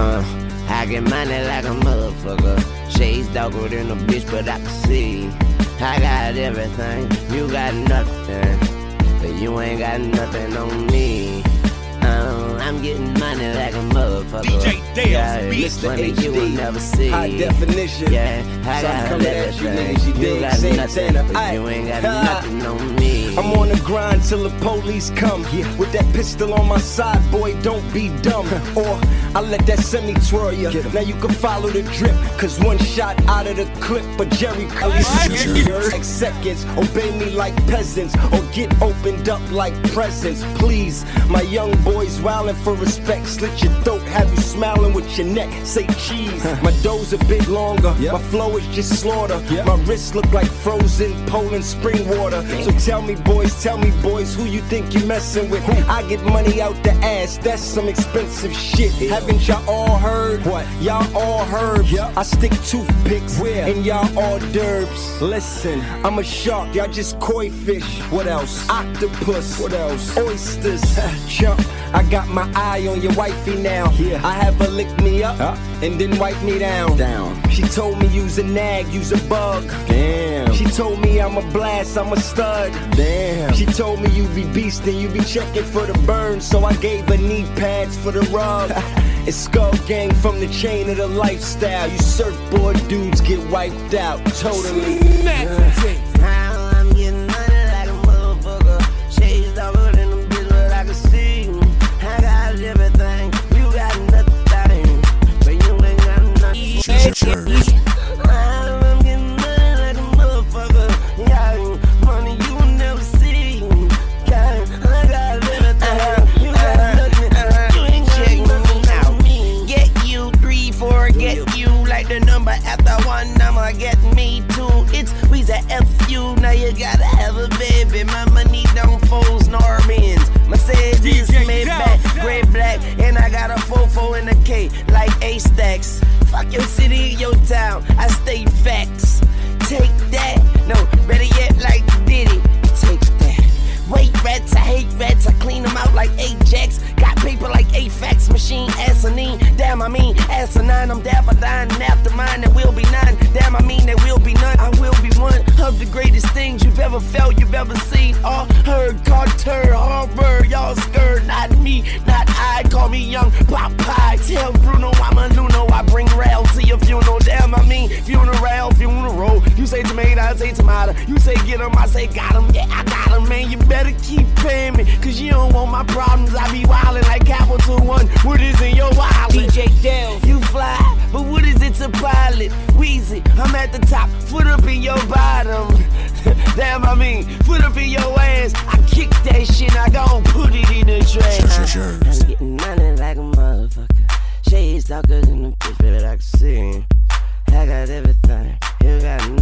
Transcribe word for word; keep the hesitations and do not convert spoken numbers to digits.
Uh, I get money like a motherfucker. Shades darker than a bitch, but I can see. I got everything, you got nothing, but you ain't got nothing on me. Uh, I'm getting money like a motherfucker. D J Dale's yeah, Beats money you will never see. High definition. Yeah, I got everything. You, you got nothing, but I, you ain't got uh, nothing on me. I'm on the grind till the police come. Yeah. With that pistol on my side, boy, don't be dumb. Or I let that semi twirl ya. Now you can follow the drip, cause one shot out of the clip, but Jerry Curry like seconds. Obey me like peasants, or get opened up like presents. Please, my young boys wildin' for respect. Slit your throat, have you smiling with your neck. Say cheese. My dough's a bit longer. Yep. My flow is just slaughter. Yep. My wrists look like frozen Poland spring water. Damn. So tell me, boys, tell me, boys, who you think you messin' with? Who? I get money out the ass, that's some expensive shit. Yeah. Haven't y'all all heard? What? Y'all all heard? Yep. I stick toothpicks. Where? And y'all all derbs. Listen, I'm a shark, y'all just koi fish. What else? Octopus. What else? Oysters. Chump, I got my eye on your wifey now. Yeah. I have her lick me up huh? and then wipe me down. Down. She told me use a nag, use a bug. Damn. She told me I'm a blast, I'm a stud. Damn. She told me you be beast and you be checking for the burn, so I gave her knee pads for the rub. It's Skull Gang from the chain of the lifestyle. You surfboard dudes get wiped out totally. Yeah. I'm getting money like a motherfucker. Shades darker than a bitch, but I can see. I got everything, you got nothing, but you ain't got nothing. Sure, sure, sure. I'm getting money like a motherfucker. Yeah, money you will never see. Yeah, I got everything, you got nothing, you ain't got nothing on me. Get you three, four, get you like the number after one, I'ma get me two. It's Weezy F U, now you gotta have a baby. My money don't fold nor bends. Mercedes made back, gray black, and I got a fofo in the K like A-Stacks. Fuck your city, your town, I state facts. Take that, no, better yet like Diddy. Take that. Wait rats, I hate rats, I clean them out like Ajax. Got paper like A-Fax, machine asinine. Damn, I mean asinine, I'm dapper dying after mine. There will be none, damn, I mean there will be none. I will be one of the greatest things you've ever felt, you've ever seen or heard. Carter, Harvard, y'all scared, not me, not I. Call me young Popeye, tell Bruno I'm a Luno. I bring rail to your funeral, damn, I mean funeral, funeral. You say tomato, I say tomato. You say get him, I say got him. Yeah, I got him, man, you better keep paying me, cause you don't want my problems. I be wildin' like Capital One. What is in your wallet? D J Dale, you fly, but what is it to pilot? Weezy, I'm at the top, foot up in your bottom. Damn, I mean, foot up in your ass. I kick that shit, I gon' put it in the trash. Sure, sure, sure. I'm getting money like a motherfucker. Shades darker than the bitch, but I can see. I got everything, you got nothing.